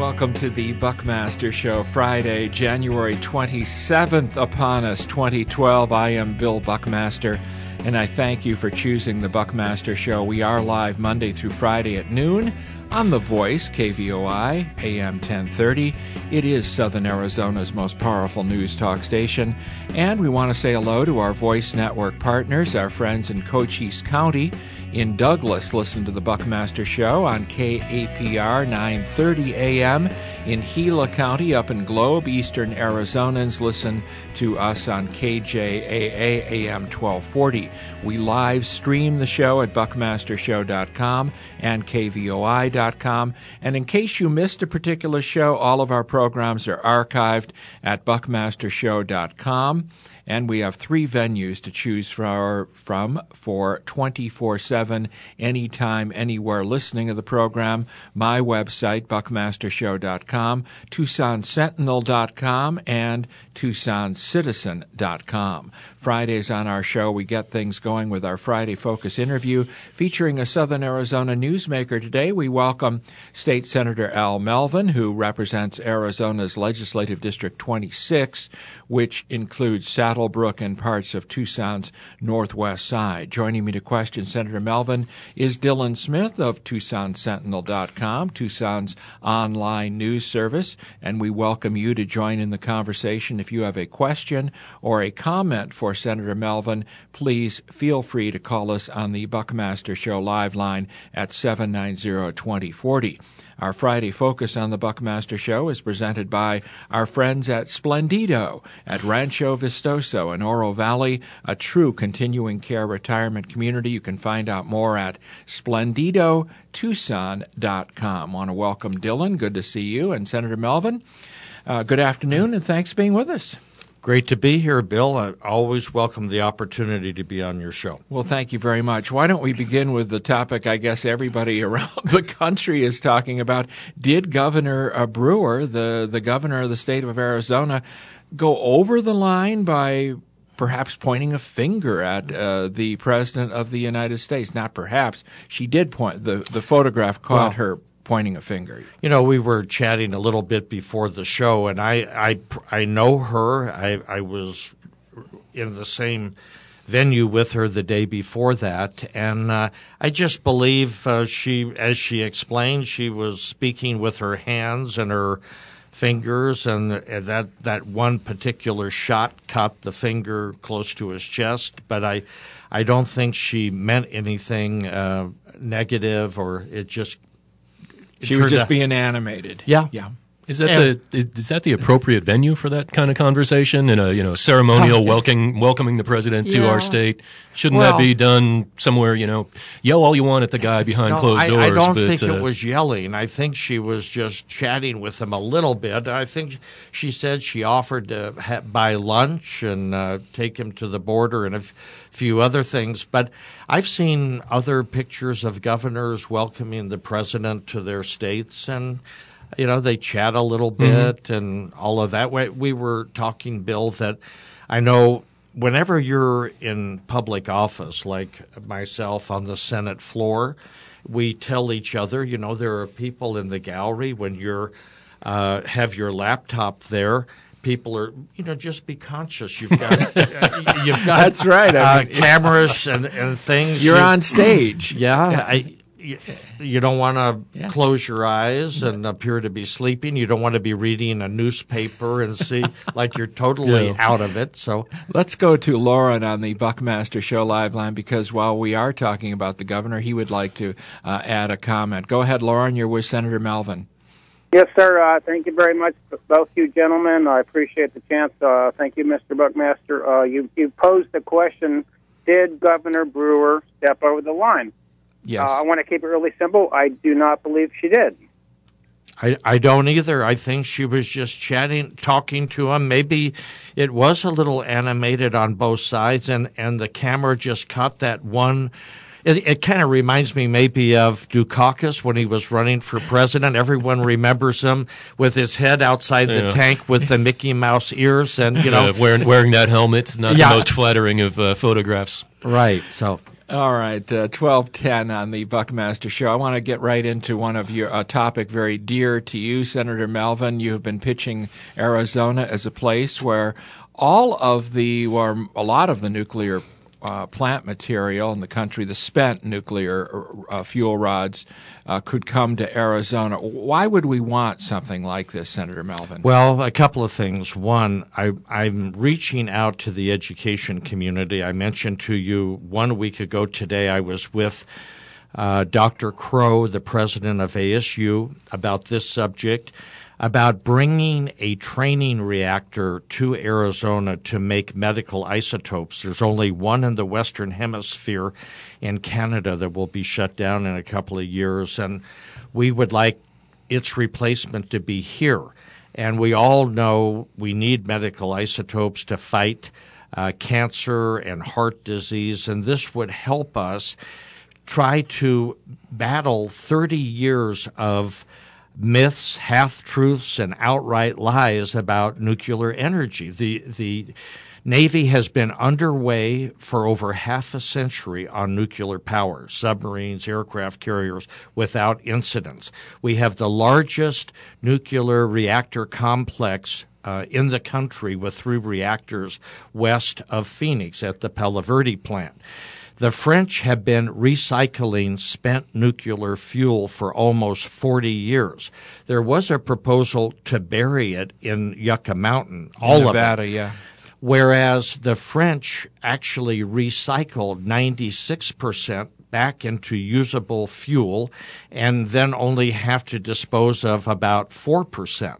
welcome to the Buckmaster Show, Friday, January 27th upon us, 2012. I am Bill Buckmaster, and I thank you for choosing the Buckmaster Show. We are live Monday through Friday at noon on The Voice, KVOI, AM 1030. It is Southern Arizona's most powerful news talk station, and we want to say hello to our Voice Network partners, our friends in Cochise County. In Douglas, listen to the Buckmaster Show on KAPR 930 AM. In Gila County, up in Globe, Eastern Arizonans listen to us on KJAA AM 1240. We live stream the show at buckmastershow.com and kvoi.com. And in case you missed a particular show, all of our programs are archived at buckmastershow.com. And we have 3 venues to choose from for 24/7, anytime, anywhere listening to the program. My website, buckmastershow.com, TucsonSentinel.com, and TucsonCitizen.com. Fridays on our show, we get things going with our Friday Focus interview featuring a Southern Arizona newsmaker. Today, we welcome State Senator Al Melvin, who represents Arizona's Legislative District 26, which includes Saddlebrook and parts of Tucson's northwest side. Joining me to question Senator Melvin is Dylan Smith of TucsonSentinel.com, Tucson's online news service, and we welcome you to join in the conversation. If you have a question or a comment for Senator Melvin, please feel free to call us on the Buckmaster Show live line at 790-2040. Our Friday Focus on the Buckmaster Show is presented by our friends at Splendido at Rancho Vistoso in Oro Valley, a true continuing care retirement community. You can find out more at splendidotucson.com. I want to welcome Dylan. Good to see you. And Senator Melvin, good afternoon, and thanks for being with us. Great to be here, Bill. I always welcome the opportunity to be on your show. Well, thank you very much. Why don't we begin with the topic I guess everybody around the country is talking about. Did Governor Brewer, the governor of the state of Arizona, go over the line by perhaps pointing a finger at the President of the United States? Not perhaps. She did point. The photograph caught her pointing a finger. You know, we were chatting a little bit before the show, and I know her. I was in the same venue with her the day before that, and I just believe she, as she explained, she was speaking with her hands and her fingers, and that one particular shot caught the finger close to his chest, but I don't think she meant anything negative, or it just... She was just being animated. Yeah. Is that the appropriate venue for that kind of conversation in a ceremonial welcoming the president to our state? Shouldn't that be done somewhere? Yell all you want at the guy behind closed doors. I don't think it was yelling. I think she was just chatting with him a little bit. I think she said she offered to buy lunch and take him to the border and a few other things. But I've seen other pictures of governors welcoming the president to their states, and they chat a little bit and all of that. We were talking, Bill, that I know whenever you're in public office, like myself on the Senate floor, we tell each other, there are people in the gallery when you're have your laptop there. People are, just be conscious. You've got That's right. Cameras and things. You're on stage. Yeah. You don't want to close your eyes and appear to be sleeping. You don't want to be reading a newspaper and see like you're totally out of it. So let's go to Lauren on the Buckmaster Show live line, because while we are talking about the governor, he would like to add a comment. Go ahead, Lauren. You're with Senator Melvin. Yes, sir. Thank you very much, both you gentlemen. I appreciate the chance. Thank you, Mr. Buckmaster. You posed the question, did Governor Brewer step over the line? Yes. I want to keep it really simple. I do not believe she did. I don't either. I think she was just talking to him. Maybe it was a little animated on both sides, and the camera just caught that one. It kind of reminds me maybe of Dukakis when he was running for president. Everyone remembers him with his head outside the tank with the Mickey Mouse ears, and wearing that helmet. Not the most flattering of photographs. Right. So All right, 12:10 on the Buckmaster Show. I want to get right into one of your topic very dear to you, Senator Melvin. You have been pitching Arizona as a place where a lot of the nuclear plant material in the country, the spent nuclear fuel rods, could come to Arizona. Why would we want something like this, Senator Melvin? Well, a couple of things. One, I'm reaching out to the education community. I mentioned to you 1 week ago today I was with Dr. Crow, the president of ASU, about this subject, about bringing a training reactor to Arizona to make medical isotopes. There's only one in the Western Hemisphere in Canada that will be shut down in a couple of years, and we would like its replacement to be here. And we all know we need medical isotopes to fight cancer and heart disease, and this would help us try to battle 30 years of myths, half-truths, and outright lies about nuclear energy. The Navy has been underway for over half a century on nuclear power, submarines, aircraft carriers, without incidents. We have the largest nuclear reactor complex in the country with 3 reactors west of Phoenix at the Palo Verde plant. The French have been recycling spent nuclear fuel for almost 40 years. There was a proposal to bury it in Yucca Mountain, all Nevada, of it. yeah. Whereas the French actually recycled 96% back into usable fuel and then only have to dispose of about 4%.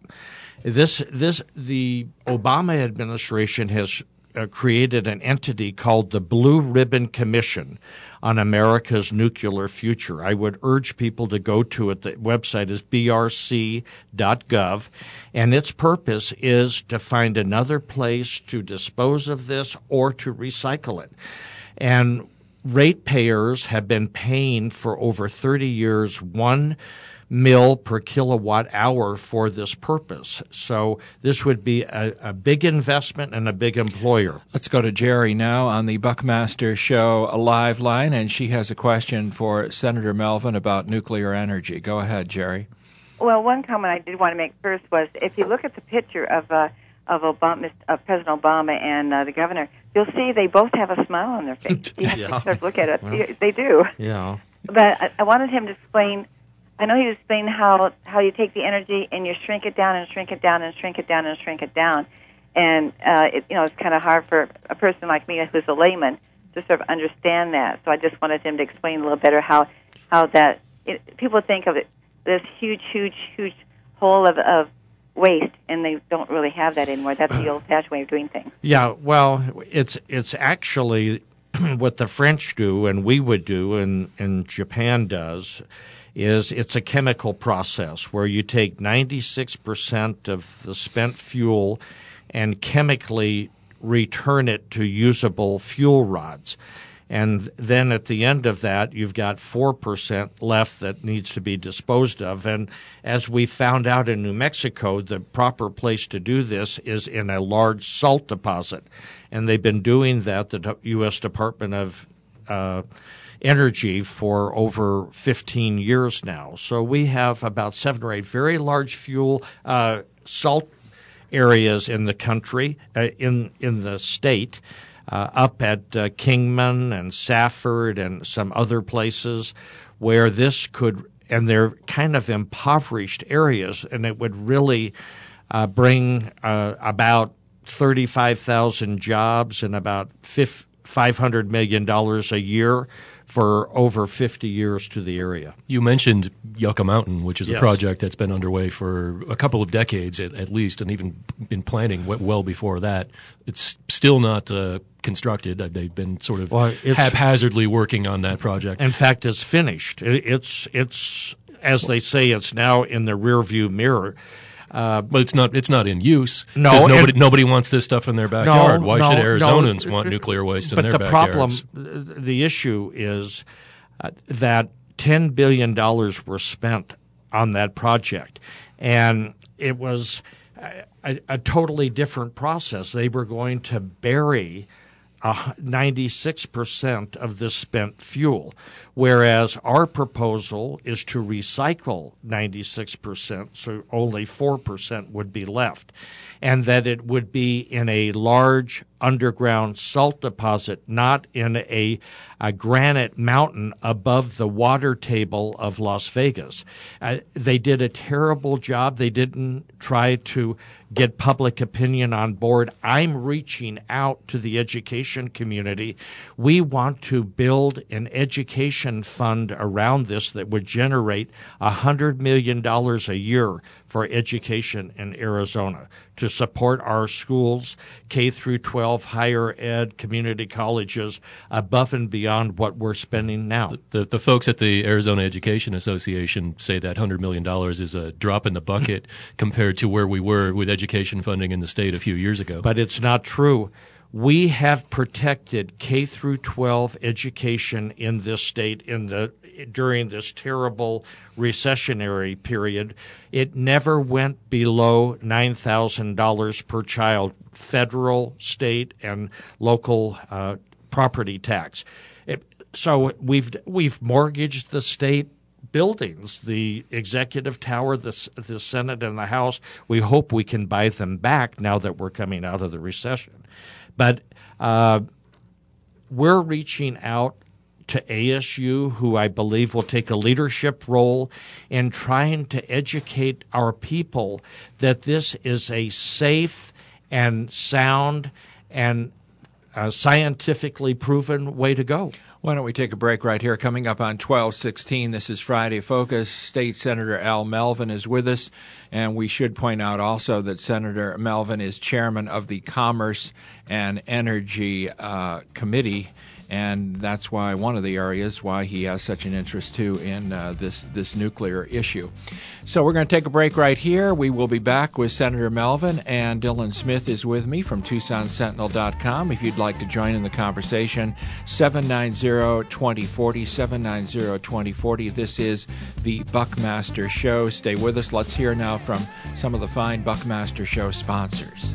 The Obama administration has created an entity called the Blue Ribbon Commission on America's Nuclear Future. I would urge people to go to it. The website is brc.gov, and its purpose is to find another place to dispose of this or to recycle it. And ratepayers have been paying for over 30 years $1 mil per kilowatt hour for this purpose. So this would be a big investment and a big employer. Let's go to Jerry now on the Buckmaster Show live line, and she has a question for Senator Melvin about nuclear energy. Go ahead, Jerry. Well, one comment I did want to make first was if you look at the picture of President Obama and the governor, you'll see they both have a smile on their face. You have to sort of look at it. Well, they do. Yeah. But I wanted him to explain. I know he was explaining how you take the energy and you shrink it down and shrink it down and shrink it down and shrink it down, and it's kind of hard for a person like me who's a layman to sort of understand that. So I just wanted him to explain a little better how that people think of it this huge hole of waste, and they don't really have that anymore. That's the old-fashioned way of doing things. Yeah, well, it's actually what the French do and we would do and Japan does is it's a chemical process where you take 96% of the spent fuel and chemically return it to usable fuel rods. And then at the end of that, you've got 4% left that needs to be disposed of. And as we found out in New Mexico, the proper place to do this is in a large salt deposit. And they've been doing that, the U.S. Department of Energy, for over 15 years now. So we have about 7 or 8 very large salt areas in the country, in the state, up at Kingman and Safford and some other places where this could, and they're kind of impoverished areas, and it would really bring about 35,000 jobs and about $500 million a year for over 50 years to the area. You mentioned Yucca Mountain, which is a project that's been underway for a couple of decades at least, and even been planning well before that. It's still not constructed. They've been sort of haphazardly working on that project. In fact, it's finished. It's as they say, it's now in the rearview mirror. But it's not in use. No, nobody wants this stuff in their backyard. Why should Arizonans want nuclear waste in their backyards? But the problem, the issue is that $10 billion were spent on that project, and it was a totally different process. They were going to bury 96% of the spent fuel, whereas our proposal is to recycle 96%, so only 4% would be left, and that it would be in a large underground salt deposit, not in a granite mountain above the water table of Las Vegas. They did a terrible job. They didn't try to get public opinion on board. I'm reaching out to the education community. We want to build an education fund around this that would generate $100 million a year for education in Arizona to support our schools, K through 12, higher ed, community colleges, above and beyond what we're spending now. The folks at the Arizona Education Association say that $100 million is a drop in the bucket compared to where we were with education funding in the state a few years ago. But it's not true. We have protected K through 12 education in this state during this terrible recessionary period. It never went below $9,000 per child, federal, state, and local property tax. So we've mortgaged the state buildings, the executive tower, the Senate, and the House. We hope we can buy them back now that we're coming out of the recession. But we're reaching out to ASU, who I believe will take a leadership role in trying to educate our people that this is a safe and sound and scientifically proven way to go. Why don't we take a break right here? Coming up on 12:16, this is Friday Focus. State Senator Al Melvin is with us, and we should point out also that Senator Melvin is chairman of the Commerce and Energy Committee, and that's why one of the areas why he has such an interest, too, in this nuclear issue. So we're going to take a break right here. We will be back with Senator Melvin, and Dylan Smith is with me from TucsonSentinel.com. If you'd like to join in the conversation, 790-2040, 790-2040. This is the Buckmaster Show. Stay with us. Let's hear now from some of the fine Buckmaster Show sponsors.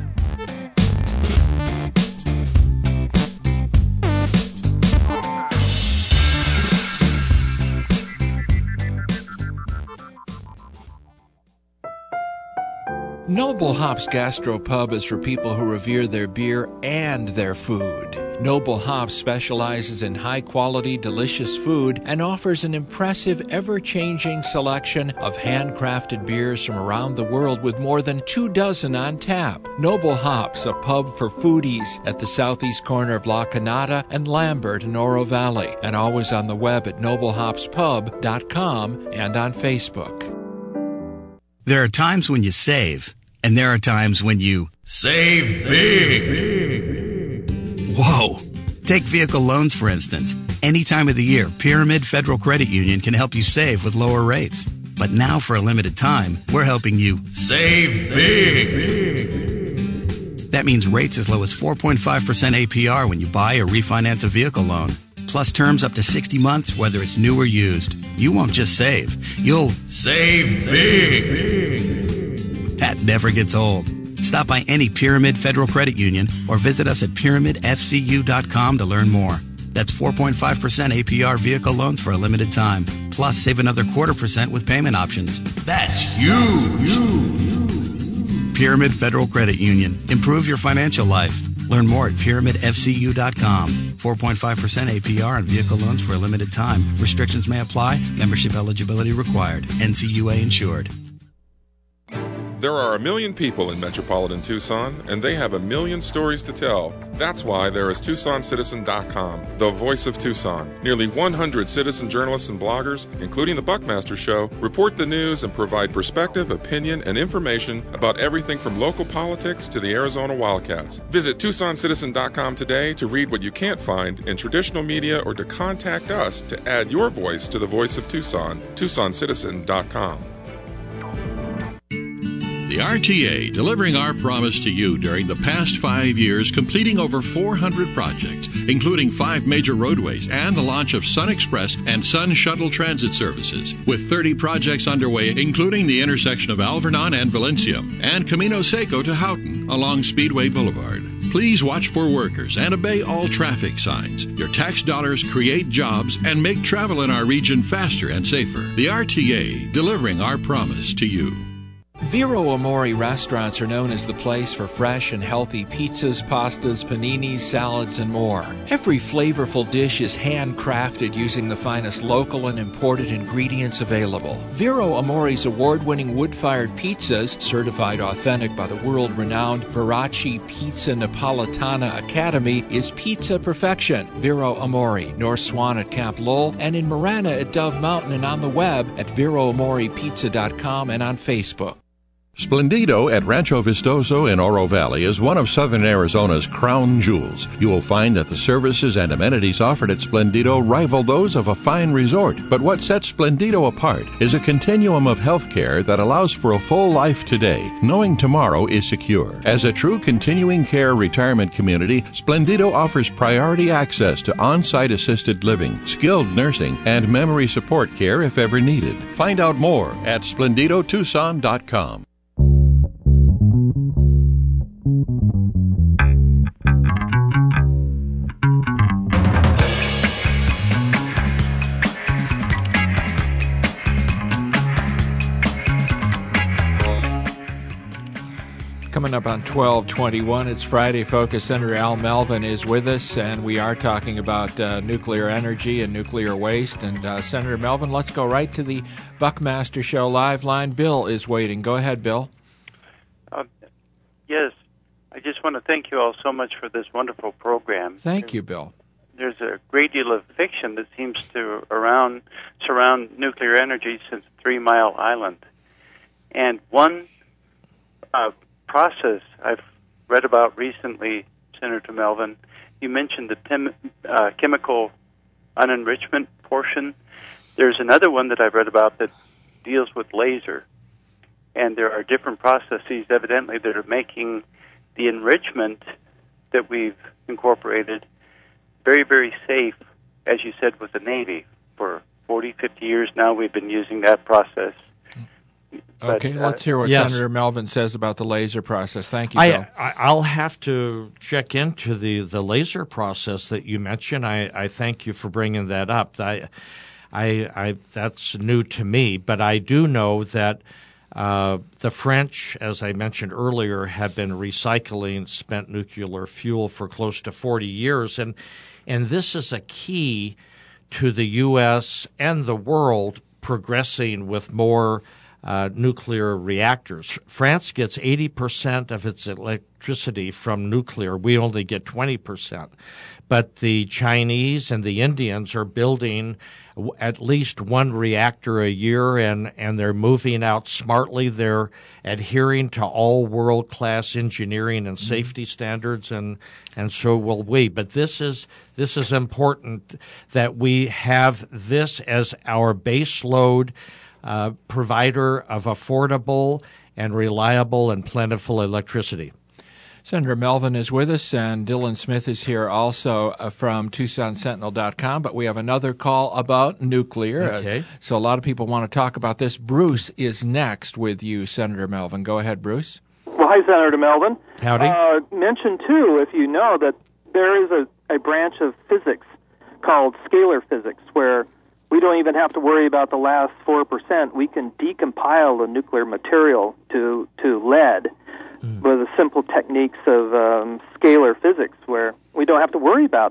Noble Hops Gastropub is for people who revere their beer and their food. Noble Hops specializes in high-quality, delicious food and offers an impressive, ever-changing selection of handcrafted beers from around the world with more than 24 on tap. Noble Hops, a pub for foodies at the southeast corner of La Canada and Lambert in Oro Valley, and always on the web at noblehopspub.com and on Facebook. There are times when you save, and there are times when you save big. Whoa! Take vehicle loans, for instance. Any time of the year, Pyramid Federal Credit Union can help you save with lower rates. But now, for a limited time, we're helping you save big. That means rates as low as 4.5% APR when you buy or refinance a vehicle loan. Plus terms up to 60 months, whether it's new or used. You won't just save. You'll save big. That never gets old. Stop by any Pyramid Federal Credit Union or visit us at pyramidfcu.com to learn more. That's 4.5% APR vehicle loans for a limited time. Plus, save another 0.25% with payment options. That's huge. Pyramid Federal Credit Union. Improve your financial life. Learn more at pyramidfcu.com. 4.5% APR on vehicle loans for a limited time. Restrictions may apply. Membership eligibility required. NCUA insured. There are 1 million people in metropolitan Tucson, and they have 1 million stories to tell. That's why there is TucsonCitizen.com, the voice of Tucson. Nearly 100 citizen journalists and bloggers, including the Buckmaster Show, report the news and provide perspective, opinion, and information about everything from local politics to the Arizona Wildcats. Visit TucsonCitizen.com today to read what you can't find in traditional media or to contact us to add your voice to the voice of Tucson. TucsonCitizen.com. The RTA, delivering our promise to you during the past 5 years, completing over 400 projects, including 5 major roadways and the launch of Sun Express and Sun Shuttle transit services, with 30 projects underway, including the intersection of Alvernon and Valencia, and Camino Seco to Houghton along Speedway Boulevard. Please watch for workers and obey all traffic signs. Your tax dollars create jobs and make travel in our region faster and safer. The RTA, delivering our promise to you. Vero Amore restaurants are known as the place for fresh and healthy pizzas, pastas, paninis, salads, and more. Every flavorful dish is handcrafted using the finest local and imported ingredients available. Vero Amore's award-winning wood-fired pizzas, certified authentic by the world-renowned Veracci Pizza Napolitana Academy, is pizza perfection. Vero Amore, North Swan at Camp Lowell, and in Marana at Dove Mountain, and on the web at VeroAmorePizza.com and on Facebook. Splendido at Rancho Vistoso in Oro Valley is one of southern Arizona's crown jewels. You will find that the services and amenities offered at Splendido rival those of a fine resort. But what sets Splendido apart is a continuum of health care that allows for a full life today, knowing tomorrow is secure. As a true continuing care retirement community, Splendido offers priority access to on-site assisted living, skilled nursing, and memory support care if ever needed. Find out more at SplendidoTucson.com. Coming up on 1221, it's Friday Focus. Senator Al Melvin is with us, and we are talking about nuclear energy and nuclear waste. And Senator Melvin, let's go right to the Buckmaster Show live line. Bill is waiting. Go ahead, Bill. Yes, I just want to thank you all so much for this wonderful program. Thank you, Bill. There's a great deal of fiction that seems to surround nuclear energy since 3 Mile Island. And one process I've read about recently, Senator Melvin, you mentioned the chemical unenrichment portion. There's another one that I've read about that deals with laser. And there are different processes, evidently, that are making the enrichment that we've incorporated very, very safe, as you said, with the Navy. For 40, 50 years now, we've been using that process. Okay, let's hear what Senator Melvin says about the laser process. Thank you, Bill. I'll have to check into the laser process that you mentioned. I thank you for bringing that up. That's new to me, but I do know that the French, as I mentioned earlier, have been recycling spent nuclear fuel for close to 40 years, and this is a key to the U.S. and the world progressing with more nuclear reactors. France gets 80% of its electricity from nuclear. We only get 20%. But the Chinese and the Indians are building at least one reactor a year, and they're moving out smartly. They're adhering to all world-class engineering and safety standards, and so will we. But this is important that we have this as our base load provider of affordable and reliable and plentiful electricity. Senator Melvin is with us, and Dylan Smith is here also from TucsonSentinel.com. But we have another call about nuclear. Okay. So a lot of people want to talk about this. Bruce is next with you, Senator Melvin. Go ahead, Bruce. Well, hi, Senator Melvin. Howdy. Mention, too, if you know, that there is a branch of physics called scalar physics, where we don't even have to worry about the last 4%. We can decompile the nuclear material to lead with the simple techniques of scalar physics, where we don't have to worry about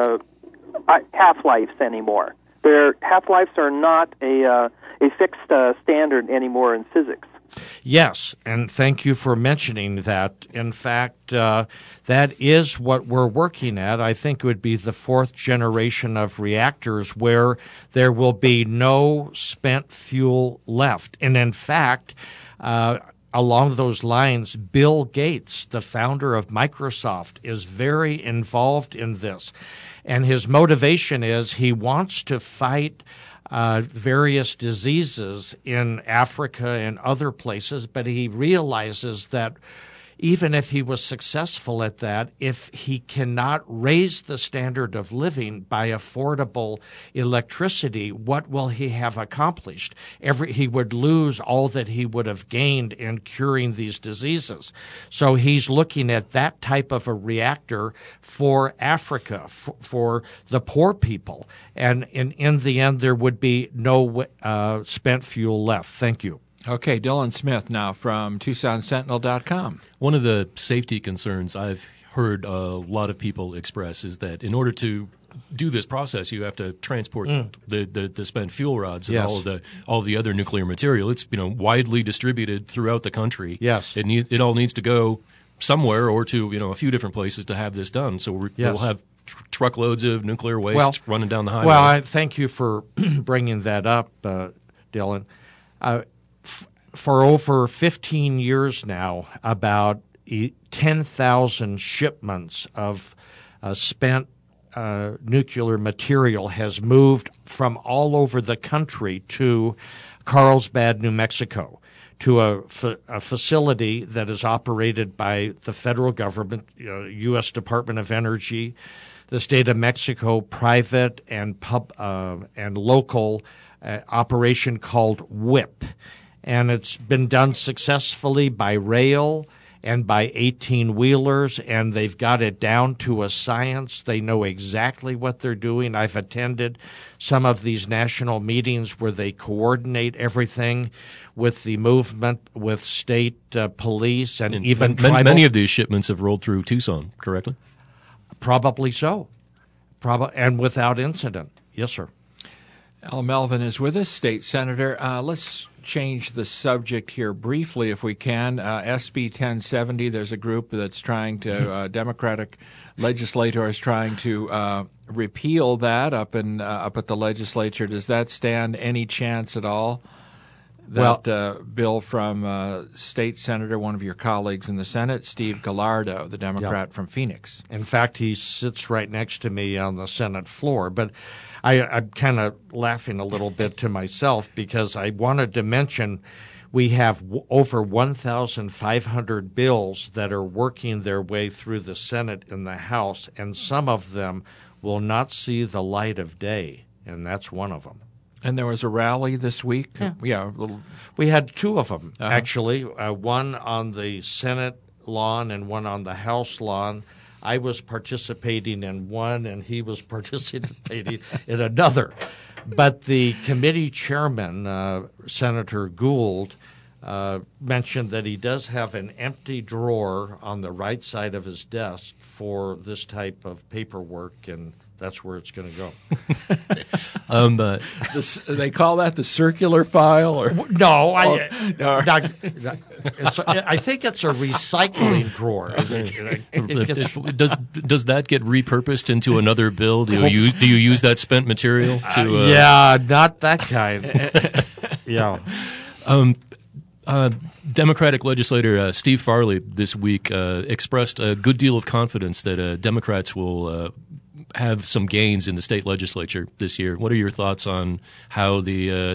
half-lives anymore. Their half-lives are not a fixed standard anymore in physics. Yes, and thank you for mentioning that. In fact, that is what we're working at. I think it would be the fourth generation of reactors where there will be no spent fuel left. And in fact, along those lines, Bill Gates, the founder of Microsoft, is very involved in this. And his motivation is he wants to fight various diseases in Africa and other places, but he realizes that even if he was successful at that, if he cannot raise the standard of living by affordable electricity, what will he have accomplished? He would lose all that he would have gained in curing these diseases. So he's looking at that type of a reactor for Africa, for the poor people. And in the end, there would be no spent fuel left. Thank you. Okay, Dylan Smith now from TucsonSentinel.com. One of the safety concerns I've heard a lot of people express is that in order to do this process, you have to transport the spent fuel rods and all of the other nuclear material. It's widely distributed throughout the country. Yes, it all needs to go somewhere or to a few different places to have this done. So we'll have truckloads of nuclear waste running down the highway. Well, I thank you for bringing that up, Dylan. For over 15 years now, about 10,000 shipments of spent nuclear material has moved from all over the country to Carlsbad, New Mexico, to a facility that is operated by the federal government, U.S. Department of Energy, the state of Mexico, private and local operation called WIP. And it's been done successfully by rail and by 18-wheelers, and they've got it down to a science. They know exactly what they're doing. I've attended some of these national meetings where they coordinate everything with the movement, with state police, and even tribal. Many of these shipments have rolled through Tucson, correctly? Probably so. And without incident. Yes, sir. Al Melvin is with us, state senator. Let's change the subject here briefly, if we can. SB 1070, there's a group that's trying to, Democratic legislators trying to repeal that up at the legislature. Does that stand any chance at all? That bill from state senator, one of your colleagues in the Senate, Steve Gallardo, the Democrat from Phoenix. In fact, he sits right next to me on the Senate floor. But I'm kind of laughing a little bit to myself because I wanted to mention we have over 1,500 bills that are working their way through the Senate and the House, and some of them will not see the light of day, and that's one of them. And there was a rally this week? Yeah. We had two of them, actually, one on the Senate lawn and one on the House lawn. I was participating in one, and he was participating in another. But the committee chairman, Senator Gould, mentioned that he does have an empty drawer on the right side of his desk for this type of paperwork, and that's where it's going to go. They call that the circular file, or no? I think it's a recycling drawer. Does that get repurposed into another bill? Do you use that spent material to? Yeah, not that kind. Yeah. Democratic legislator Steve Farley this week expressed a good deal of confidence that Democrats will have some gains in the state legislature this year. What are your thoughts on how there are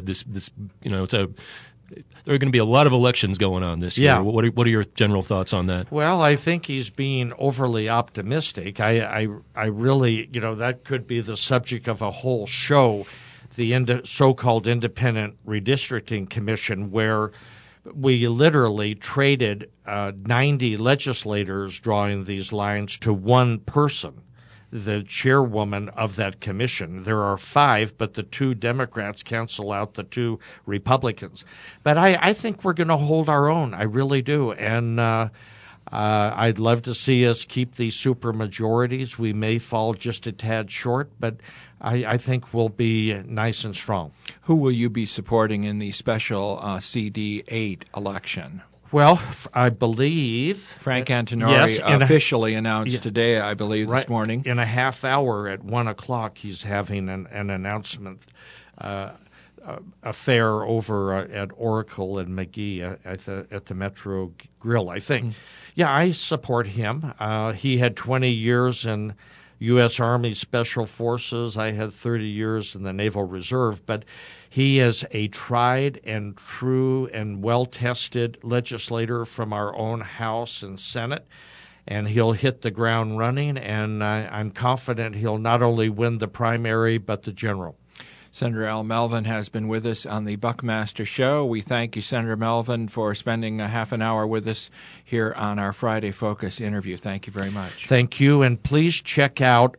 going to be a lot of elections going on this year. What are your general thoughts on that? Well, I think he's being overly optimistic. I really, that could be the subject of a whole show, the so-called Independent Redistricting Commission, where we literally traded 90 legislators drawing these lines to one person, the chairwoman of that commission. There are 5, but the 2 Democrats cancel out the 2 Republicans. But I think we're going to hold our own. I really do. And I'd love to see us keep these super-majorities. We may fall just a tad short, but I think we'll be nice and strong. Who will you be supporting in the special CD8 election? Well, I believe Frank Antinori officially announced today, I believe, this morning. In a half hour at 1 o'clock, he's having an announcement affair over at Oracle and McGee at the Metro Grill, I think. Yeah, I support him. He had 20 years in U.S. Army Special Forces. I had 30 years in the Naval Reserve. But he is a tried and true and well-tested legislator from our own House and Senate. And he'll hit the ground running, and I'm confident he'll not only win the primary but the general. Senator Al Melvin has been with us on the Buckmaster Show. We thank you, Senator Melvin, for spending a half an hour with us here on our Friday Focus interview. Thank you very much. Thank you, and please check out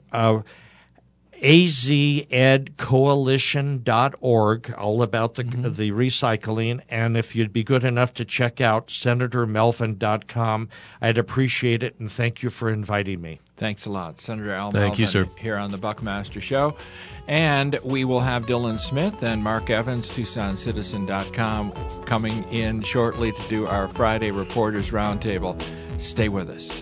azedcoalition.org, all about the recycling. And if you'd be good enough to check out senatormelvin.com, I'd appreciate it, and thank you for inviting me. Thanks a lot. Senator Al Thank Melvin you, sir. Here on the Buckmaster Show. And we will have Dylan Smith and Mark Evans, TucsonCitizen.com, coming in shortly to do our Friday Reporters Roundtable. Stay with us.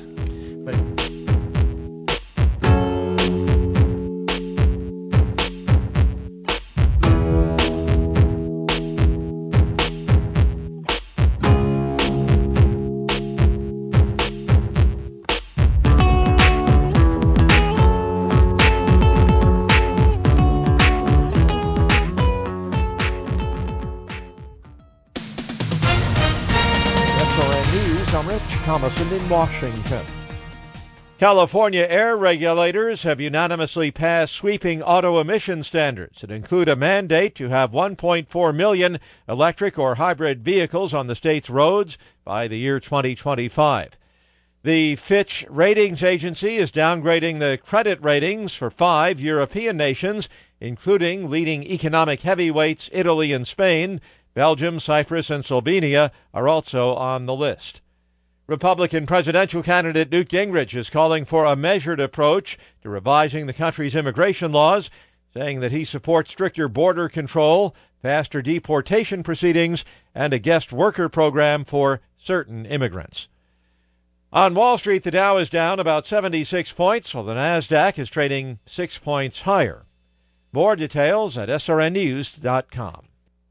Thomason in Washington. California air regulators have unanimously passed sweeping auto emission standards that include a mandate to have 1.4 million electric or hybrid vehicles on the state's roads by the year 2025. The Fitch Ratings Agency is downgrading the credit ratings for 5 European nations, including leading economic heavyweights Italy and Spain. Belgium, Cyprus, and Slovenia are also on the list. Republican presidential candidate Newt Gingrich is calling for a measured approach to revising the country's immigration laws, saying that he supports stricter border control, faster deportation proceedings, and a guest worker program for certain immigrants. On Wall Street, the Dow is down about 76 points, while the Nasdaq is trading 6 points higher. More details at srnnews.com.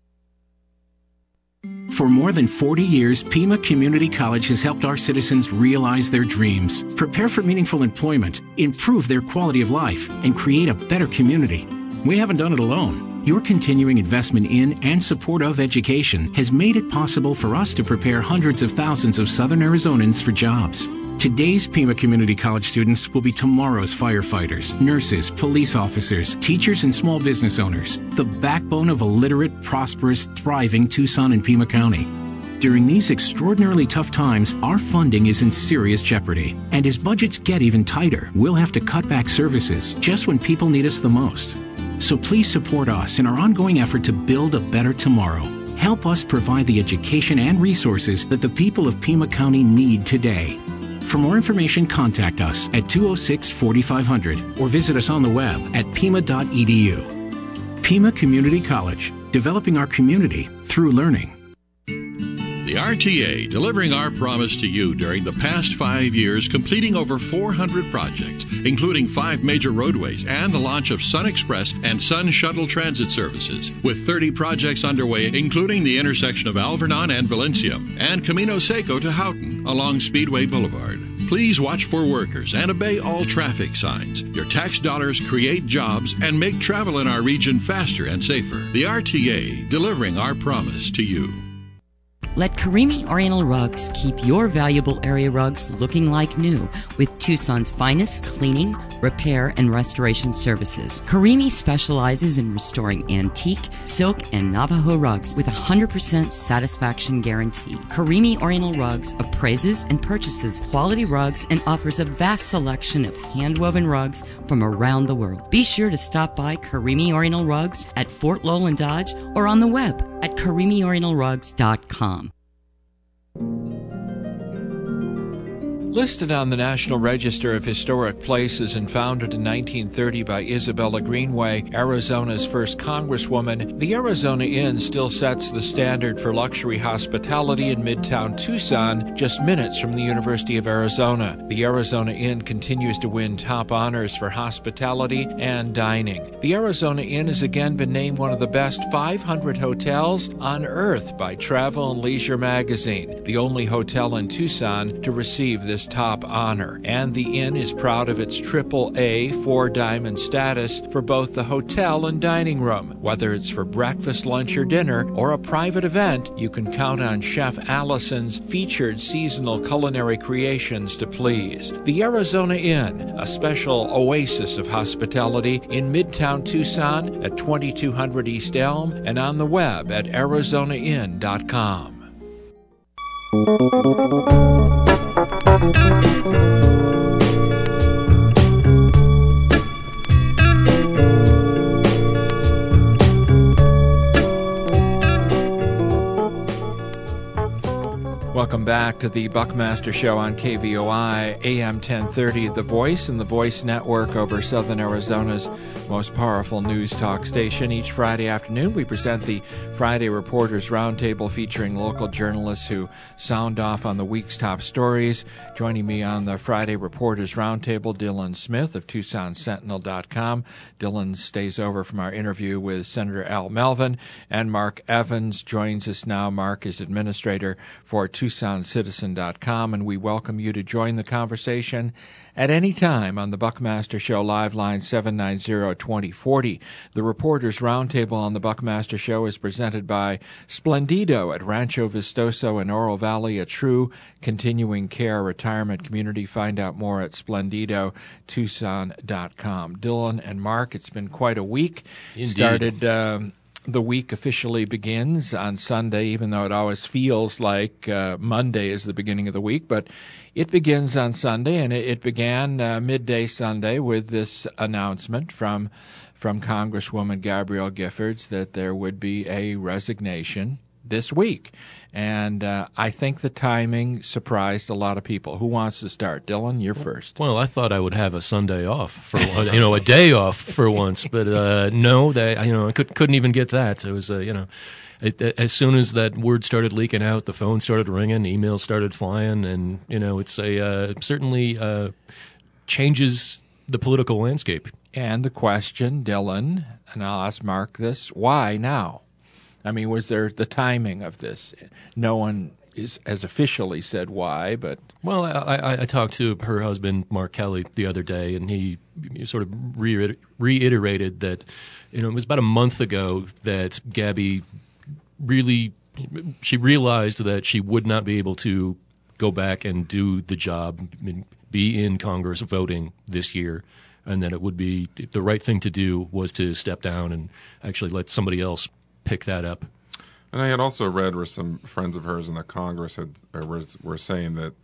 For more than 40 years, Pima Community College has helped our citizens realize their dreams, prepare for meaningful employment, improve their quality of life, and create a better community. We haven't done it alone. Your continuing investment in and support of education has made it possible for us to prepare hundreds of thousands of Southern Arizonans for jobs. Today's Pima Community College students will be tomorrow's firefighters, nurses, police officers, teachers, and small business owners, the backbone of a literate, prosperous, thriving Tucson and Pima County. During these extraordinarily tough times, our funding is in serious jeopardy. And as budgets get even tighter, we'll have to cut back services just when people need us the most. So please support us in our ongoing effort to build a better tomorrow. Help us provide the education and resources that the people of Pima County need today. For more information, contact us at 206-4500 or visit us on the web at pima.edu. Pima Community College, developing our community through learning. The RTA, delivering our promise to you during the past 5 years, completing over 400 projects, including 5 major roadways and the launch of Sun Express and Sun Shuttle Transit services, with 30 projects underway, including the intersection of Alvernon and Valencia, and Camino Seco to Houghton along Speedway Boulevard. Please watch for workers and obey all traffic signs. Your tax dollars create jobs and make travel in our region faster and safer. The RTA, delivering our promise to you. Let Karimi Oriental Rugs keep your valuable area rugs looking like new with Tucson's finest cleaning, repair, and restoration services. Karimi specializes in restoring antique, silk, and Navajo rugs with 100% satisfaction guarantee. Karimi Oriental Rugs appraises and purchases quality rugs and offers a vast selection of hand-woven rugs from around the world. Be sure to stop by Karimi Oriental Rugs at Fort Lowell and Dodge or on the web at KarimiOrientalRugs.com. Listed on the National Register of Historic Places and founded in 1930 by Isabella Greenway, Arizona's first congresswoman, the Arizona Inn still sets the standard for luxury hospitality in Midtown Tucson, just minutes from the University of Arizona. The Arizona Inn continues to win top honors for hospitality and dining. The Arizona Inn has again been named one of the best 500 hotels on earth by Travel and Leisure magazine, the only hotel in Tucson to receive this America's top honor. And the Inn is proud of its AAA 4-diamond status for both the hotel and dining room. Whether it's for breakfast, lunch, or dinner, or a private event, you can count on Chef Allison's featured seasonal culinary creations to please. The Arizona Inn, a special oasis of hospitality in Midtown Tucson at 2200 East Elm and on the web at arizonainn.com. Welcome back to the Buckmaster Show on KVOI, AM 1030, The Voice and the Voice Network over Southern Arizona's most powerful news talk station. Each Friday afternoon, we present the Friday Reporters Roundtable featuring local journalists who sound off on the week's top stories. Joining me on the Friday Reporters Roundtable, Dylan Smith of TucsonSentinel.com. Dylan stays over from our interview with Senator Al Melvin, and Mark Evans joins us now. Mark is administrator for TucsonCitizen.com, and we welcome you to join the conversation at any time on the Buckmaster Show live line 790-2040. The Reporters Roundtable on the Buckmaster Show is presented by Splendido at Rancho Vistoso in Oro Valley, a true continuing care retirement community. Find out more at SplendidoTucson.com. Dylan and Mark, it's been quite a week. Indeed. Started the week officially begins on Sunday, even though it always feels like Monday is the beginning of the week. But it begins on Sunday, and it began midday Sunday with this announcement from Congresswoman Gabrielle Giffords that there would be a resignation this week. And I think the timing surprised a lot of people. Who wants to start? Dylan, you're first. Well, I thought I would have a Sunday off for a day off for once, but no, I couldn't even get that. It was as soon as that word started leaking out, the phone started ringing, emails started flying, and it's certainly changes the political landscape. And the question, Dylan, and I'll ask Mark this: why now? I mean, was there the timing of this? No one has officially said why, but... Well, I talked to her husband, Mark Kelly, the other day, and he sort of reiterated that, it was about a month ago that Gabby she realized that she would not be able to go back and do the job, be in Congress voting this year, and that it would be the right thing to do was to step down and actually let somebody else pick that up. And I had also read where some friends of hers in the Congress were saying that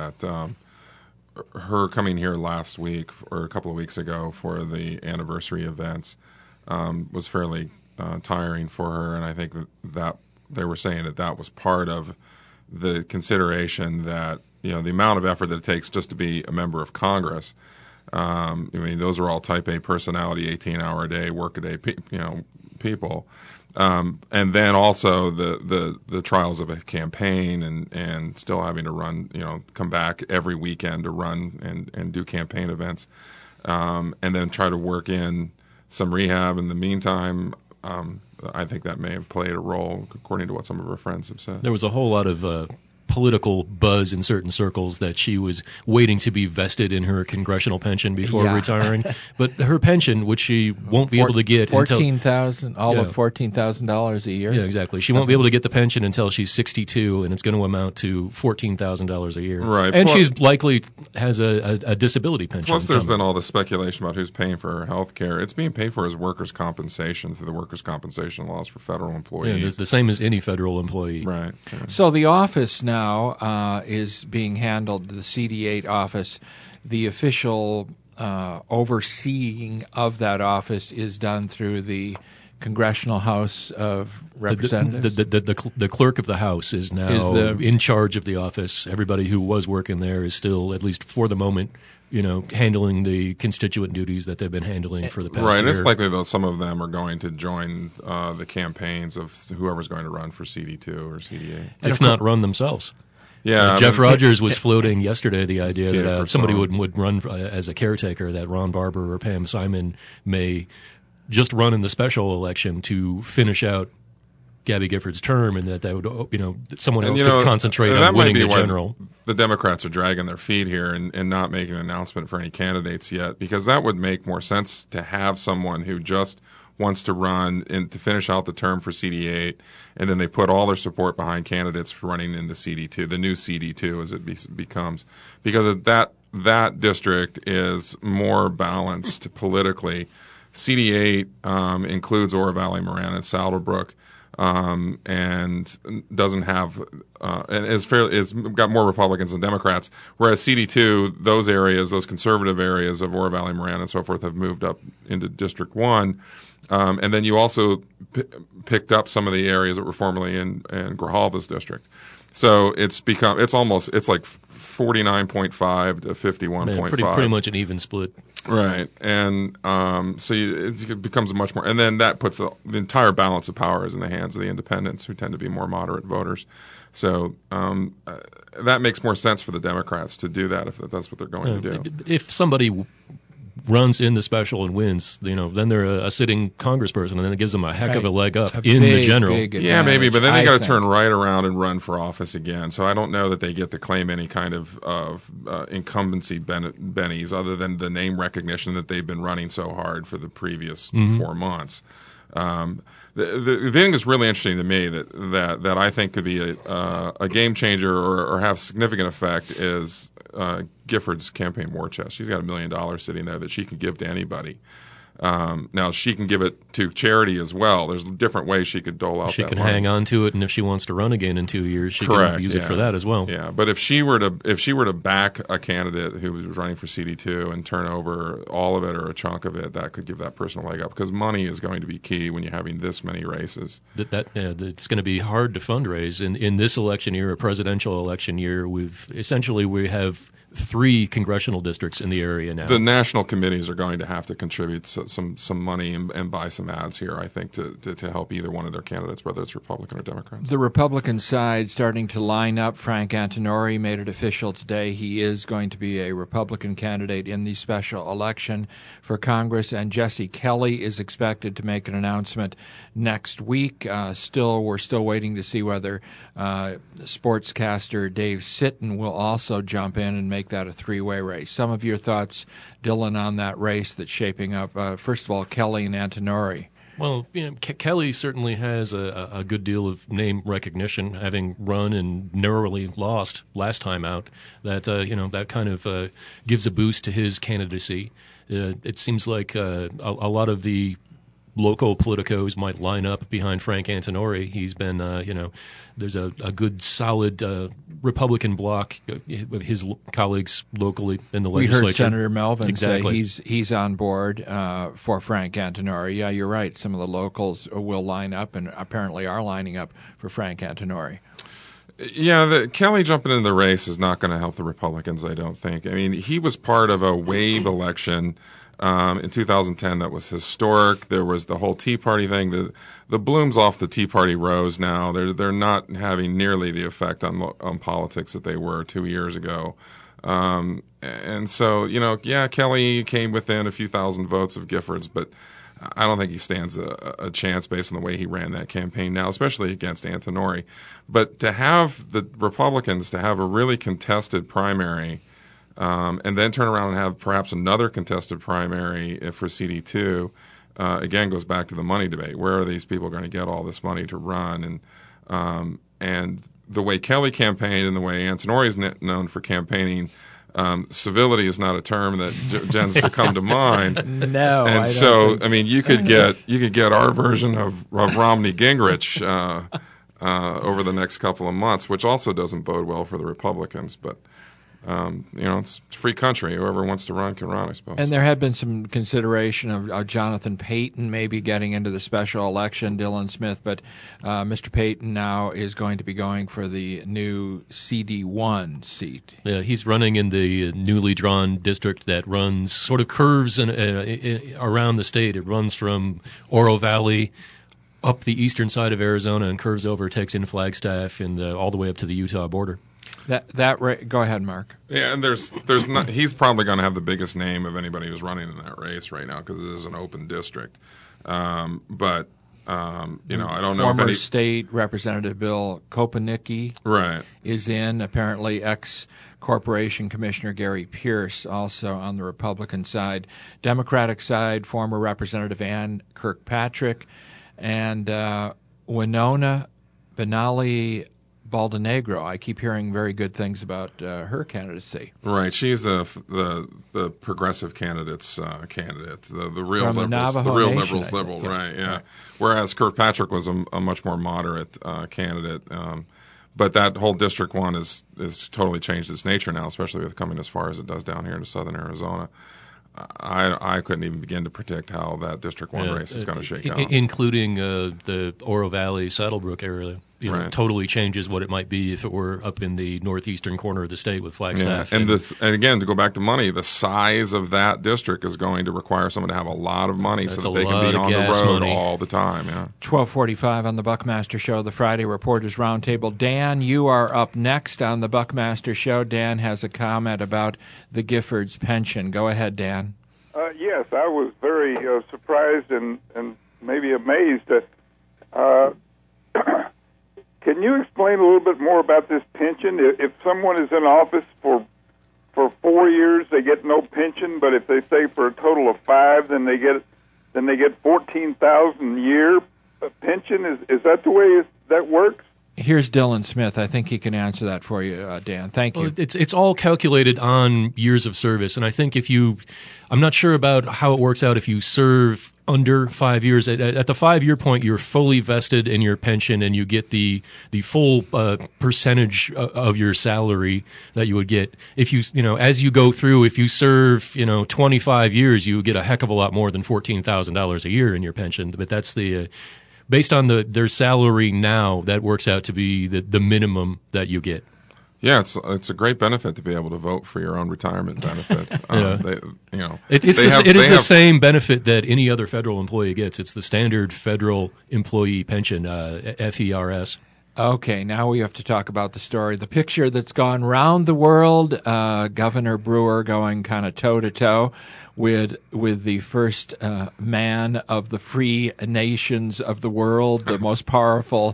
her coming here last week or a couple of weeks ago for the anniversary events was fairly tiring for her, and I think that they were saying that was part of the consideration that the amount of effort that it takes just to be a member of Congress. Those are all Type A personality, 18-hour a day, work a day, people. And then also the trials of a campaign and still having to run, come back every weekend to run and do campaign events, and then try to work in some rehab in the meantime. I think that may have played a role, according to what some of her friends have said. There was a whole lot of political buzz in certain circles that she was waiting to be vested in her congressional pension before retiring. But her pension, which she won't be able to get of $14,000 a year. Yeah, exactly. She won't be able to get the pension until she's 62, and it's going to amount to $14,000 a year. Right. And she's likely has a disability pension. Plus, there's been all the speculation about who's paying for her health care. It's being paid for as workers' compensation through the workers' compensation laws for federal employees. Yeah, the same as any federal employee. Right. So the office now is being handled, the CD8 office. The official overseeing of that office is done through the Congressional House of Representatives. The clerk of the House is now in charge of the office. Everybody who was working there is still, at least for the moment, handling the constituent duties that they've been handling for the past year. Right, and it's likely that some of them are going to join the campaigns of whoever's going to run for CD2 or CD8. If not run themselves. Yeah, Jeff Rogers was floating yesterday the idea that somebody would run as a caretaker, that Ron Barber or Pam Simon may just run in the special election to finish out Gabby Gifford's term, and that would someone else could concentrate on winning the general. The Democrats are dragging their feet here and not making an announcement for any candidates yet, because that would make more sense to have someone who just wants to run and to finish out the term for CD8, and then they put all their support behind candidates for running into CD2, the new CD2 as it becomes, because that district is more balanced politically. CD8 includes Oro Valley, Marana, Saddlebrook, and doesn't have and is got more Republicans than Democrats. Whereas CD2, those areas, those conservative areas of Oro Valley, Marana, and so forth, have moved up into District 1. And then you also picked up some of the areas that were formerly in Grijalva's district. So it's like 49.5 to 51.5. Pretty much an even split. Right. And it becomes much more – and then that puts the entire balance of power is in the hands of the independents, who tend to be more moderate voters. So that makes more sense for the Democrats to do that if that's what they're going to do. If somebody runs in the special and wins, then they're a sitting congressperson, and then it gives them a heck of a leg up in the general. Yeah, maybe, but then they got to turn right around and run for office again. So I don't know that they get to claim any kind of incumbency bennies other than the name recognition that they've been running so hard for the previous 4 months. The thing that's really interesting to me that I think could be a game changer or have significant effect is Gifford's campaign war chest. She's got $1 million sitting there that she can give to anybody. Now, she can give it to charity as well. There's different ways she could dole out She that can money. hang on to it, and if she wants to run again in 2 years, she can use it for that as well. Yeah, but if she were to back a candidate who was running for CD2 and turn over all of it or a chunk of it, that could give that person a leg up, because money is going to be key when you're having this many races. It's going to be hard to fundraise in this election year, a presidential election year. We have 3 congressional districts in the area now. The national committees are going to have to contribute some money and buy some ads here, I think, to help either one of their candidates, whether it's Republican or Democrat. The Republican side starting to line up. Frank Antinori made it official today. He is going to be a Republican candidate in the special election for Congress, and Jesse Kelly is expected to make an announcement next week. We're still waiting to see whether sportscaster Dave Sitton will also jump in and make that a 3-way race. Some of your thoughts, Dylan, on that race that's shaping up. First of all, Kelly and Antinori. Well, Kelly certainly has a good deal of name recognition, having run and narrowly lost last time out. That kind of gives a boost to his candidacy. It seems like a lot of the local politicos might line up behind Frank Antinori. He's been, there's a good, solid Republican bloc with his colleagues locally in the legislature. We heard Senator Melvin say he's on board for Frank Antinori. Yeah, you're right. Some of the locals will line up and apparently are lining up for Frank Antinori. Yeah, Kelly jumping into the race is not going to help the Republicans, I don't think. I mean, he was part of a wave election in 2010 that was historic. There was the whole Tea Party thing. The blooms off the Tea Party rose now. They're not having nearly the effect on politics that they were 2 years ago. And so, Kelly came within a few thousand votes of Giffords, but I don't think he stands a chance based on the way he ran that campaign now, especially against Antinori. But to have the Republicans to have a really contested primary and then turn around and have perhaps another contested primary for CD2, again, goes back to the money debate. Where are these people going to get all this money to run? And the way Kelly campaigned and the way Antinori is known for campaigning, civility is not a term that tends to come to mind. No, and you could get our version of Romney Gingrich over the next couple of months, which also doesn't bode well for the Republicans. But it's a free country. Whoever wants to run can run, I suppose. And there had been some consideration of Jonathan Payton maybe getting into the special election, Dylan Smith, but Mr. Payton now is going to be going for the new CD1 seat. Yeah, he's running in the newly drawn district that sort of curves around the state. It runs from Oro Valley up the eastern side of Arizona and curves over, takes in Flagstaff and all the way up to the Utah border. Go ahead, Mark. Yeah, and there's not. He's probably going to have the biggest name of anybody who's running in that race right now because it is an open district. But I don't know if former state representative Bill Kopenicki right is in. Apparently, ex-corporation commissioner Gary Pierce also on the Republican side. Democratic side, former Representative Ann Kirkpatrick, and Winona Benali Baldenegro. I keep hearing very good things about her candidacy. Right, she's the progressive candidate's candidate, the real From the liberals, Navajo the real Nation, liberals, I think, liberal, yeah. right? Yeah. Right. Whereas Kirkpatrick was a much more moderate candidate, but that whole District 1 is totally changed its nature now, especially with coming as far as it does down here into southern Arizona. I couldn't even begin to predict how that District 1 race is going to shake out. Including the Oro Valley, Saddlebrook area. Right. Totally changes what it might be if it were up in the northeastern corner of the state with Flagstaff. Yeah. And again, to go back to money, the size of that district is going to require someone to have a lot of money so that they can be on the road all the time. Yeah. 12:45 on the Buckmaster Show, the Friday Reporters Roundtable. Dan, you are up next on the Buckmaster Show. Dan has a comment about the Giffords pension. Go ahead, Dan. Yes, I was very surprised and maybe amazed that. Can you explain a little bit more about this pension? If someone is in office for 4 years, they get no pension, but if they stay for a total of 5, then they get $14,000 a year pension. Is that the way that works? Here's Dylan Smith. I think he can answer that for you, Dan. Thank you. Well, it's all calculated on years of service, and I think I'm not sure about how it works out if you serve under 5 years. At the 5-year point, you're fully vested in your pension, and you get the full percentage of your salary that you would get. If as you go through, if you serve 25 years, you get a heck of a lot more than $14,000 a year in your pension. But that's based on their salary now, that works out to be the minimum that you get. Yeah, it's a great benefit to be able to vote for your own retirement benefit. It is the same benefit that any other federal employee gets. It's the standard federal employee pension, FERS. Okay, now we have to talk about the story. The picture that's gone round the world, Governor Brewer going kind of toe-to-toe with the first man of the free nations of the world, the most powerful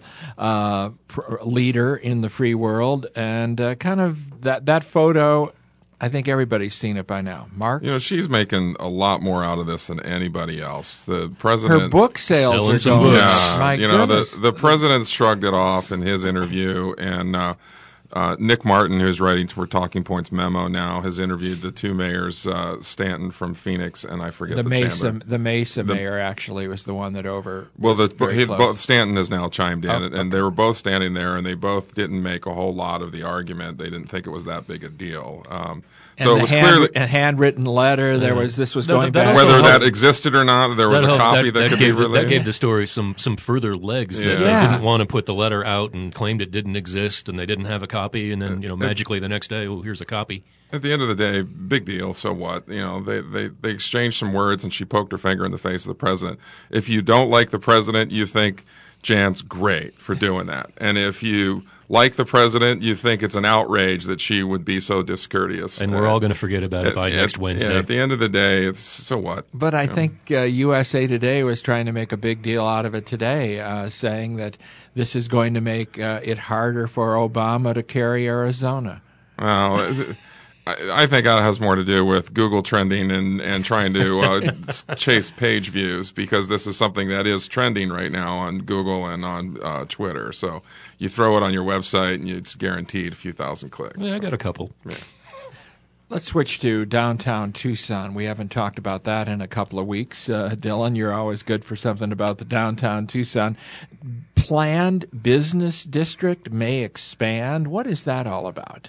leader in the free world. And kind of that photo, I think everybody's seen it by now. Mark? She's making a lot more out of this than anybody else. The president, her book sales are going. Yeah, my goodness. The president shrugged it off in his interview, and Nick Martin, who's writing for Talking Points Memo now, has interviewed the two mayors, Stanton from Phoenix, and I forget the chamber. The Mesa mayor actually was the one that both Stanton has now chimed in, and they were both standing there, and they both didn't make a whole lot of the argument. They didn't think it was that big a deal. So it was clearly a handwritten letter. This was going back. Whether that existed or not, there was a copy that could be released. That gave the story some further legs. They didn't want to put the letter out and claimed it didn't exist, and they didn't have a copy. And then magically the next day, here's a copy. At the end of the day, big deal. So what? They exchanged some words, and she poked her finger in the face of the president. If you don't like the president, you think Jan's great for doing that, and if you like the president, you think it's an outrage that she would be so discourteous. And we're all going to forget about it by next Wednesday. Yeah, at the end of the day, it's so what? But I think USA Today was trying to make a big deal out of it today, saying that this is going to make it harder for Obama to carry Arizona. Well, I think that has more to do with Google trending and trying to chase page views, because this is something that is trending right now on Google and on Twitter. So you throw it on your website and it's guaranteed a few thousand clicks. Yeah, I got a couple. Yeah. Let's switch to downtown Tucson. We haven't talked about that in a couple of weeks. Dylan, you're always good for something about the downtown Tucson. Planned business district may expand. What is that all about?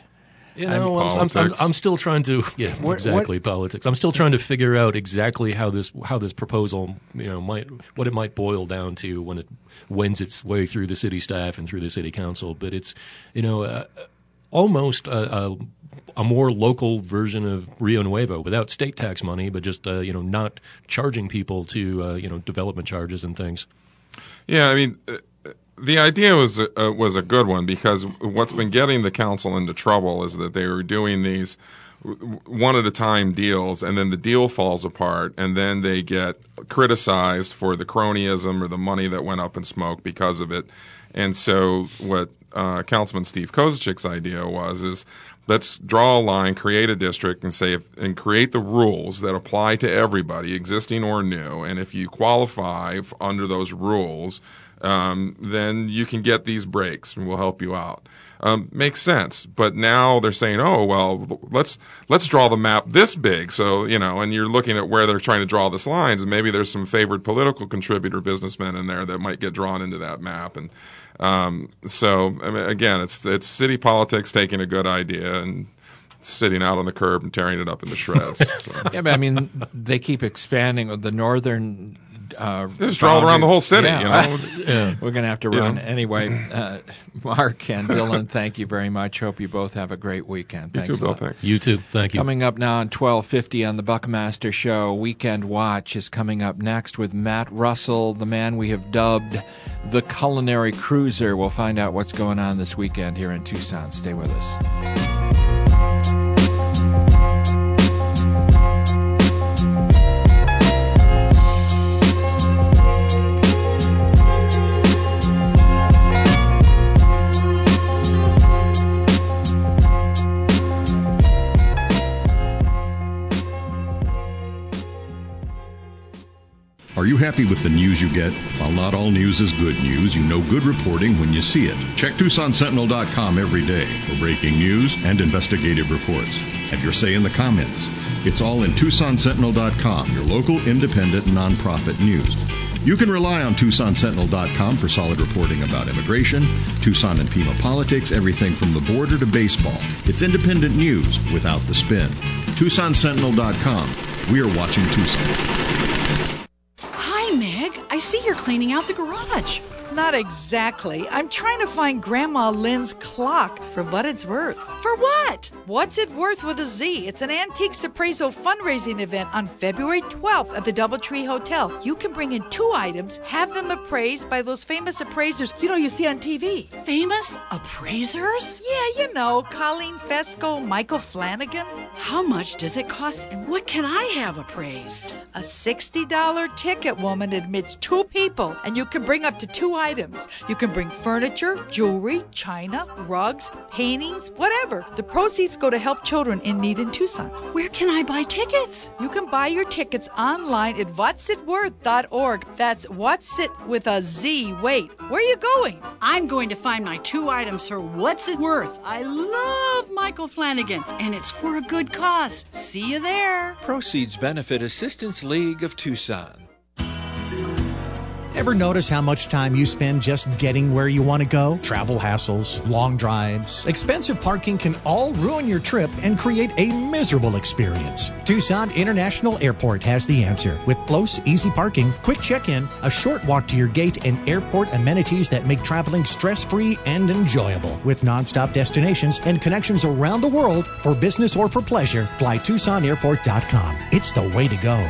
I'm still trying to politics. I'm still trying to figure out exactly how this proposal what it might boil down to when it wends its way through the city staff and through the city council. But it's almost a more local version of Rio Nuevo without state tax money, but just not charging people to development charges and things. Yeah, I mean. The idea was a good one, because what's been getting the council into trouble is that they were doing these one-at-a-time deals, and then the deal falls apart, and then they get criticized for the cronyism or the money that went up in smoke because of it. And so what Councilman Steve Kozachik's idea is let's draw a line, create a district, and create the rules that apply to everybody, existing or new. And if you qualify under those rules, then you can get these breaks, and we'll help you out. Makes sense. But now they're saying, oh, well, let's draw the map this big. So, and you're looking at where they're trying to draw these lines, and maybe there's some favored political contributor businessmen in there that might get drawn into that map. And so, I mean, again, it's city politics taking a good idea and sitting out on the curb and tearing it up into shreds. So. Yeah, but I mean, they keep expanding the northern. Just draw it around the whole city, Yeah. We're going to have to run. Anyway, Mark and Dylan, thank you very much. Hope you both have a great weekend. Thanks you too, Bill. Thanks. You too. Thank you. Coming up now on 1250 on the Buckmaster Show, Weekend Watch is coming up next with Matt Russell, the man we have dubbed the Culinary Cruiser. We'll find out what's going on this weekend here in Tucson. Stay with us. Are you happy with the news you get? While not all news is good news, you know good reporting when you see it. Check TucsonSentinel.com every day for breaking news and investigative reports. Have your say in the comments. It's all in TucsonSentinel.com, your local independent nonprofit news. You can rely on TucsonSentinel.com for solid reporting about immigration, Tucson and Pima politics, everything from the border to baseball. It's independent news without the spin. TucsonSentinel.com. We are watching Tucson. Meg, I see you're cleaning out the garage. Not exactly. I'm trying to find Grandma Lynn's clock for what it's worth. For what? What's It Worth with a Z? It's an Antiques Appraisal fundraising event on February 12th at the Doubletree Hotel. You can bring in 2 items, have them appraised by those famous appraisers you see on TV. Famous appraisers? Yeah, Colleen Fesco, Michael Flanagan. How much does it cost, and what can I have appraised? A $60 ticket, woman, admits 2 people, and you can bring up to 2 items. You can bring furniture, jewelry, china, rugs, paintings, whatever. The proceeds go to help children in need in Tucson. Where can I buy tickets? You can buy your tickets online at whatsitworth.org. That's What's It with a Z. Wait, where are you going? I'm going to find my 2 items for What's It Worth. I love Michael Flanagan, and it's for a good cause. See you there. Proceeds benefit Assistance League of Tucson. Ever notice how much time you spend just getting where you want to go? Travel hassles, long drives, expensive parking can all ruin your trip and create a miserable experience. Tucson International Airport has the answer. With close, easy parking, quick check-in, a short walk to your gate, and airport amenities that make traveling stress-free and enjoyable. With nonstop destinations and connections around the world for business or for pleasure, fly TucsonAirport.com. It's the way to go.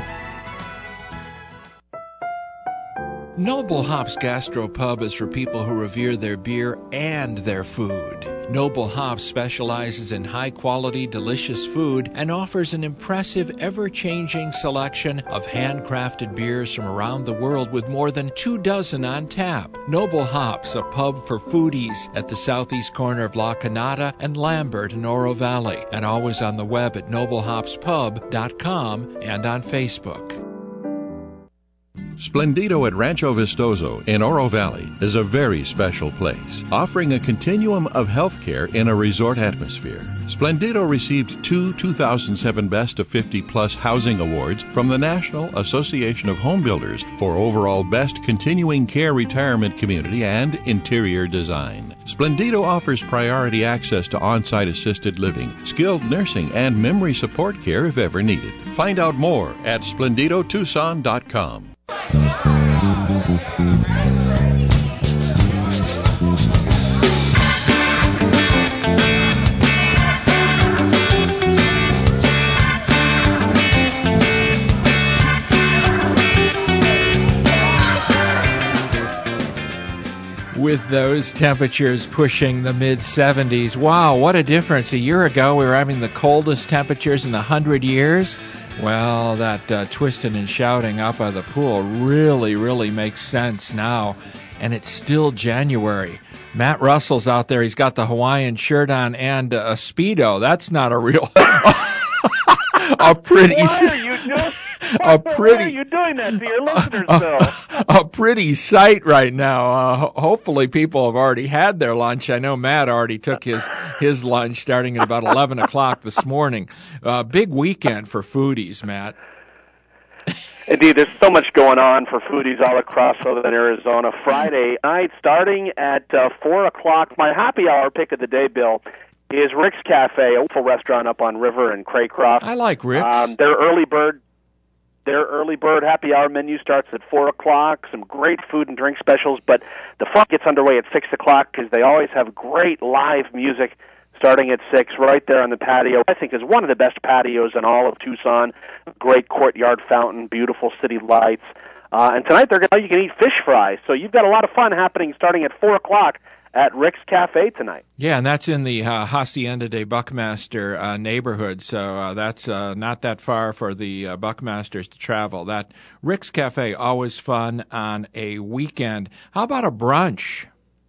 Noble Hops Gastropub is for people who revere their beer and their food. Noble Hops specializes in high-quality, delicious food and offers an impressive, ever-changing selection of handcrafted beers from around the world with more than 24 on tap. Noble Hops, a pub for foodies at the southeast corner of La Canada and Lambert in Oro Valley, and always on the web at noblehopspub.com and on Facebook. Splendido at Rancho Vistoso in Oro Valley is a very special place, offering a continuum of health care in a resort atmosphere. Splendido received 2 2007 Best of 50-Plus Housing Awards from the National Association of Home Builders for overall Best Continuing Care Retirement Community and Interior Design. Splendido offers priority access to on-site assisted living, skilled nursing, and memory support care if ever needed. Find out more at SplendidoTucson.com. with those temperatures pushing the mid-70s. Wow, what a difference. A year ago, we were having the coldest temperatures in 100 years. Well, that twisting and shouting up by the pool really makes sense now. And it's still January. Matt Russell's out there. He's got the Hawaiian shirt on and a Speedo. That's not a real... a pretty... Why are you doing that to your listeners, Bill? A pretty sight right now. Hopefully people have already had their lunch. I know Matt already took his lunch starting at about 11 o'clock this morning. Big weekend for foodies, Matt. Indeed, there's so much going on for foodies all across southern Arizona. Friday night, starting at 4 o'clock, my happy hour pick of the day, Bill, is Rick's Cafe, a wonderful restaurant up on River in Craycroft. I like Rick's. Their early bird happy hour menu starts at 4 o'clock. Some great food and drink specials, but the fun gets underway at 6 o'clock because they always have great live music starting at 6 right there on the patio. I think is one of the best patios in all of Tucson. Great courtyard fountain, beautiful city lights. And tonight you can eat fish fries. So you've got a lot of fun happening starting at 4 o'clock at Rick's Cafe tonight. Yeah, and that's in the Hacienda de Buckmaster neighborhood, so that's not that far for the Buckmasters to travel. That Rick's Cafe, always fun on a weekend. How about a brunch?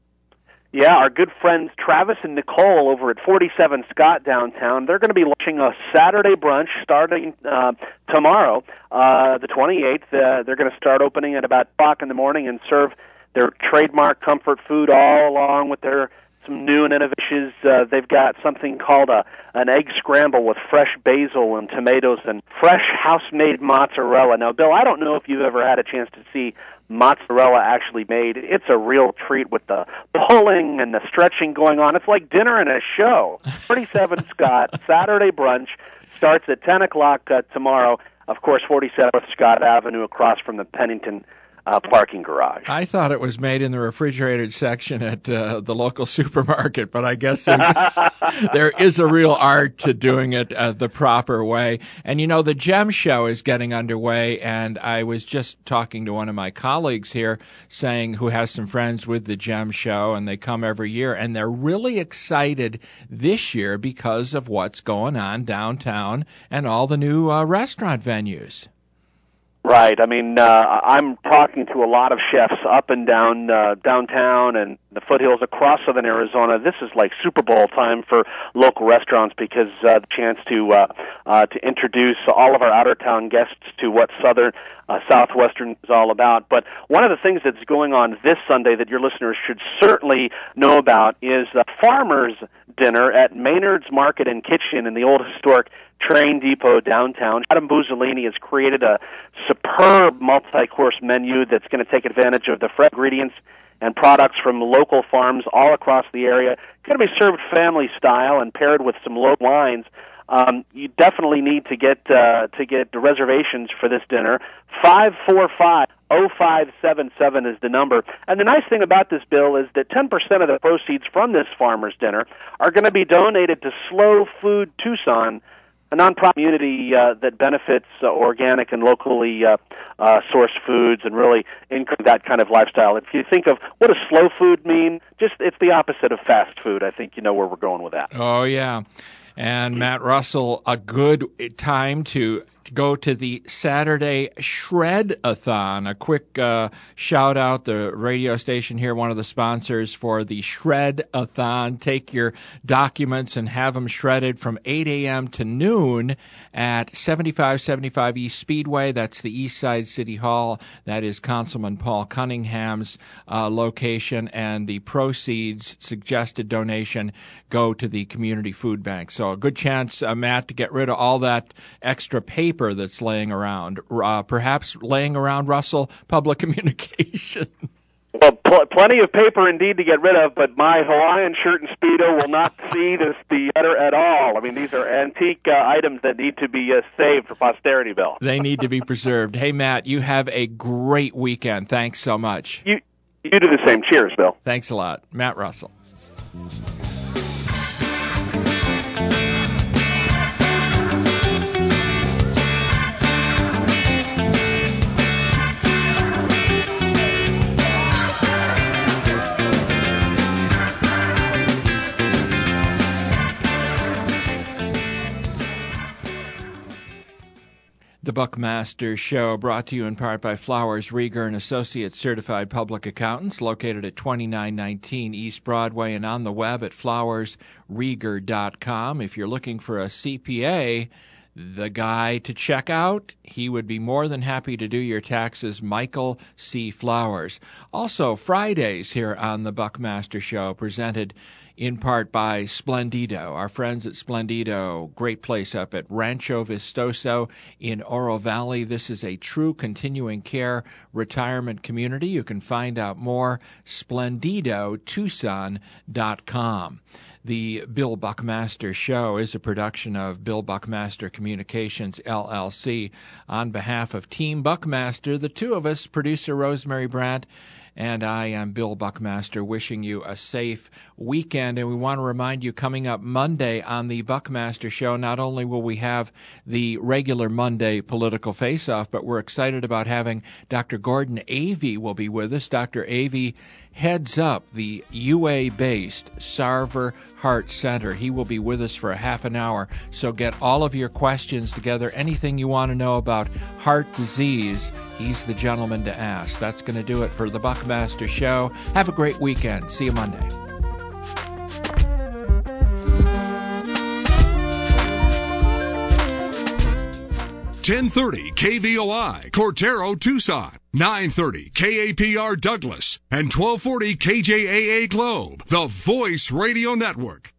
Yeah, our good friends Travis and Nicole over at 47 Scott downtown, they're going to be launching a Saturday brunch starting tomorrow, the 28th. They're going to start opening at about 2 o'clock in the morning and serve their trademark comfort food all along with some new and innovations. They've got something called an egg scramble with fresh basil and tomatoes and fresh house-made mozzarella. Now, Bill, I don't know if you've ever had a chance to see mozzarella actually made. It's a real treat with the pulling and the stretching going on. It's like dinner and a show. 47 Scott, Saturday brunch, starts at 10 o'clock tomorrow. Of course, 47th Scott Avenue across from the Pennington parking garage. I thought it was made in the refrigerated section at the local supermarket, but I guess there is a real art to doing it the proper way. And, the Gem Show is getting underway, and I was just talking to one of my colleagues here who has some friends with the Gem Show, and they come every year, and they're really excited this year because of what's going on downtown and all the new restaurant venues. Right. I mean, I'm talking to a lot of chefs up and down downtown and the foothills across southern Arizona. This is like Super Bowl time for local restaurants because the chance to introduce all of our outer town guests to what Southwestern is all about. But one of the things that's going on this Sunday that your listeners should certainly know about is a farmer's dinner at Maynard's Market and Kitchen in the old historic train depot downtown. Adam Buzzolini has created a superb multi-course menu that's going to take advantage of the fresh ingredients and products from local farms all across the area. It's going to be served family style and paired with some local wines. You definitely need to get the reservations for this dinner. 545-0577 is the number. And the nice thing about this, Bill, is that 10% of the proceeds from this farmer's dinner are going to be donated to Slow Food Tucson, a nonprofit community that benefits organic and locally sourced foods and really encourage that kind of lifestyle. If you think of what does slow food mean, it's the opposite of fast food. I think you know where we're going with that. Oh, yeah. And Matt Russell, a good time to go to the Saturday Shred-a-thon. A quick shout-out, the radio station here, one of the sponsors for the Shred-a-thon. Take your documents and have them shredded from 8 a.m. to noon at 7575 East Speedway. That's the East Side City Hall. That is Councilman Paul Cunningham's location, and the proceeds, suggested donation, go to the Community Food Bank. So a good chance, Matt, to get rid of all that extra paper that's laying around, perhaps laying around, Russell, public communication. Well, plenty of paper indeed to get rid of, but my Hawaiian shirt and Speedo will not see this theater at all. I mean, these are antique items that need to be saved for posterity, Bill. They need to be preserved. Hey, Matt, you have a great weekend. Thanks so much. You do the same. Cheers, Bill. Thanks a lot. Matt Russell. The Buckmaster Show, brought to you in part by Flowers, Rieger and Associates Certified Public Accountants, located at 2919 East Broadway and on the web at flowersrieger.com. If you're looking for a CPA, the guy to check out, he would be more than happy to do your taxes, Michael C. Flowers. Also, Fridays here on the Buckmaster Show, presented in part by Splendido. Our friends at Splendido, great place up at Rancho Vistoso in Oro Valley. This is a true continuing care retirement community. You can find out more, splendidotucson.com. The Bill Buckmaster Show is a production of Bill Buckmaster Communications, LLC. On behalf of Team Buckmaster, the two of us, producer Rosemary Brandt, and I am Bill Buckmaster, wishing you a safe weekend. And we want to remind you, coming up Monday on the Buckmaster Show, not only will we have the regular Monday political face-off, but we're excited about having Dr. Gordon Avey will be with us. Dr. Avey heads up the UA-based Sarver Heart Center. He will be with us for a half an hour, so get all of your questions together. Anything you want to know about heart disease, he's the gentleman to ask. That's going to do it for the Buckmaster Show. Have a great weekend. See you Monday. .1030 KVOI, Cortero, Tucson. 930 KAPR Douglas. And 1240 KJAA Globe, the Voice Radio Network.